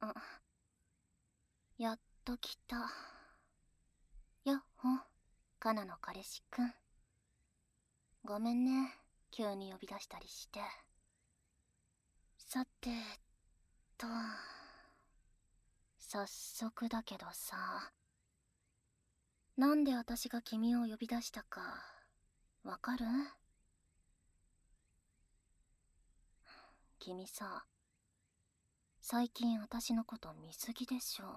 あ、やっと来た。やっほ、カナの彼氏くん。ごめんね、急に呼び出したりして。さてと、早速だけどさ、なんで私が君を呼び出したか、わかる？君さ、最近私のこと見すぎでしょ。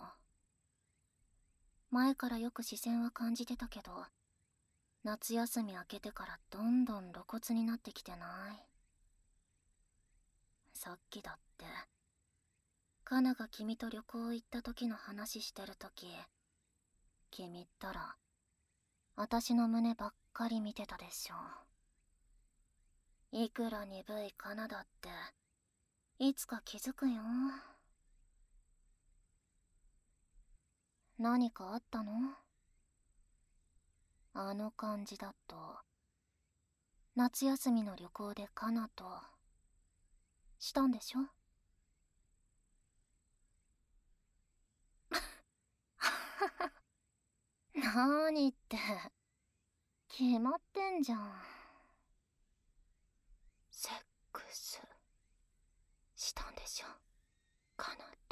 前からよく視線は感じてたけど、夏休み明けてからどんどん露骨になってきてない？さっきだって、カナが君と旅行行った時の話してる時、君ったら、私の胸ばっかり見てたでしょ。いくら鈍いカナだって、いつか気づくよ。何かあったの？あの感じだと、夏休みの旅行でカナと、したんでしょ？なーにって、決まってんじゃん。セックス、したんでしょ、カナと。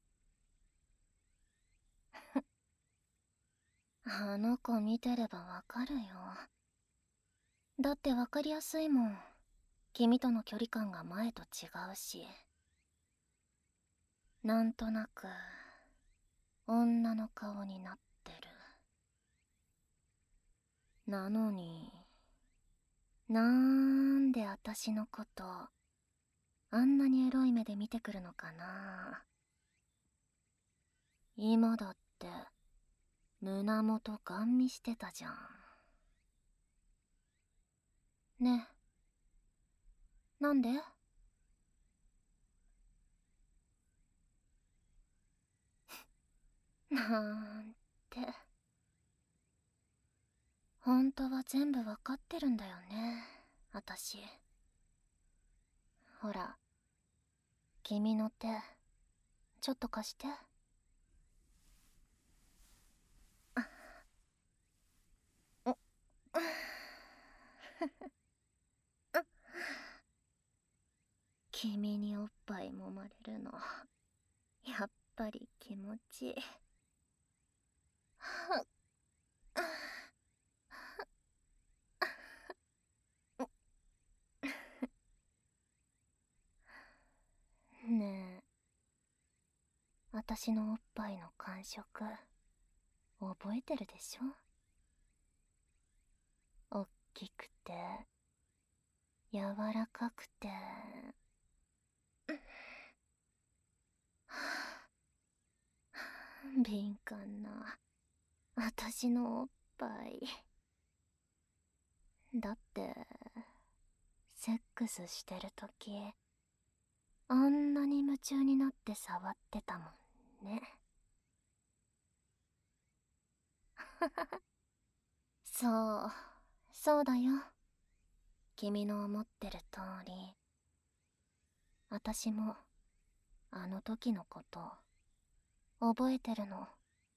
あの子見てればわかるよ。だってわかりやすいもん。君との距離感が前と違うし。なんとなく、女の顔になってる。なのに、なんで私のこと、あんなにエロい目で見てくるのかな。今だって、胸元ガン見してたじゃん。ねえ、なんで？なんて。本当は全部わかってるんだよね、私。ほら、君の手、ちょっと貸して。君におっぱい揉まれるの、やっぱり気持ちいい。ねえ、私のおっぱいの感触、覚えてるでしょ？おっきくて、柔らかくて、敏感な、私のおっぱい。だって、セックスしてるとき、あんなに夢中になって触ってたもんね。そう、そうだよ。君の思ってる通り。私も、あの時のこと、覚えてるの。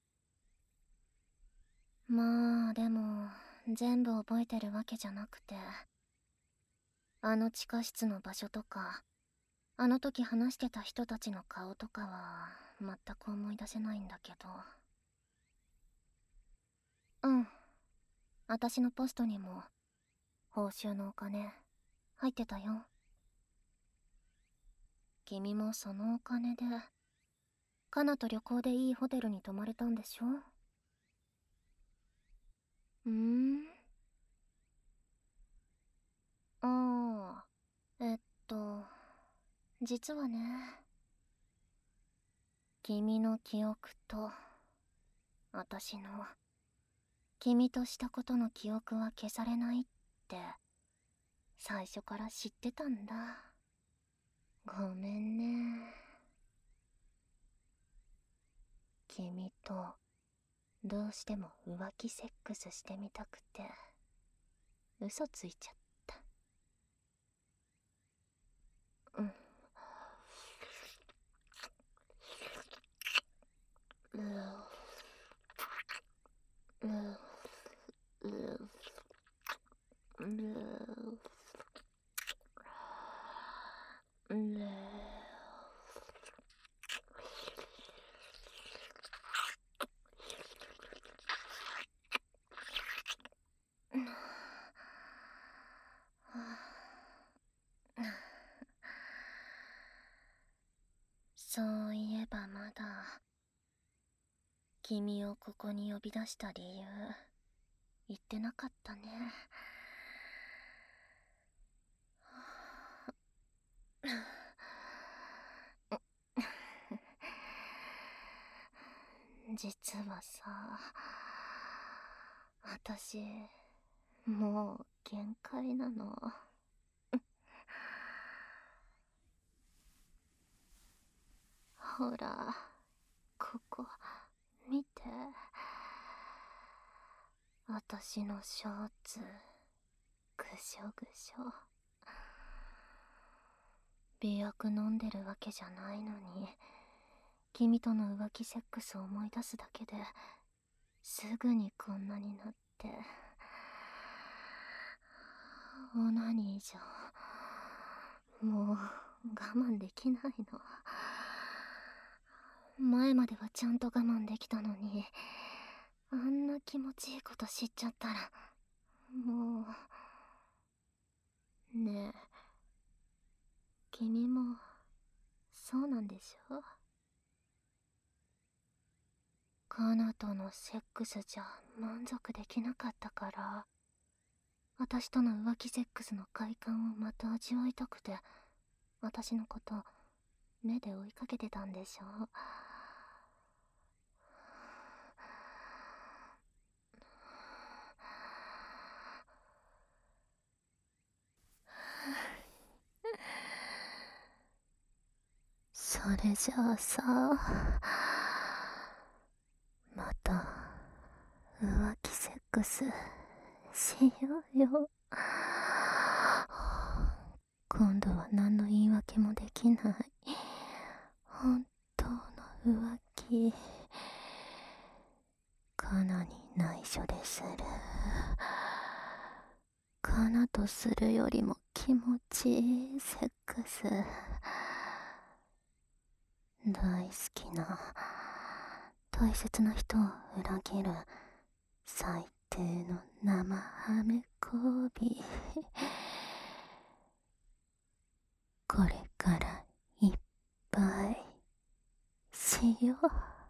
まあ、でも、全部覚えてるわけじゃなくて、あの地下室の場所とか、あの時話してた人たちの顔とかは、全く思い出せないんだけど。うん。私のポストにも、報酬のお金、入ってたよ。君もそのお金で、カナと旅行でいいホテルに泊まれたんでしょ？ああ、えっと、実はね、君の記憶と、私の、君としたことの記憶は消されないって、最初から知ってたんだ。ごめんね。君と、どうしても浮気セックスしてみたくて、嘘ついちゃった。うん。 そういえばまだ君をここに呼び出した理由言ってなかったね。実はさ、私もう限界なの。ほら、ここ見て。私のショーツぐしょぐしょ。媚薬飲んでるわけじゃないのに、君との浮気セックスを思い出すだけですぐにこんなになって、オナニーじゃもう我慢できないの。前まではちゃんと我慢できたのに、あんな気持ちいいこと知っちゃったらもう。ねえ、君もそうなんでしょ？カナとのセックスじゃ満足できなかったから、私との浮気セックスの快感をまた味わいたくて、私のこと目で追いかけてたんでしょ？それじゃあさ、また浮気セックスしようよ。今度は何の言い訳もできない本当の浮気。カナに内緒でする。カナとするよりも気持ちいいセックス。大好きな大切な人を裏切る最低の生ハメ交尾。これからいっぱいしよう。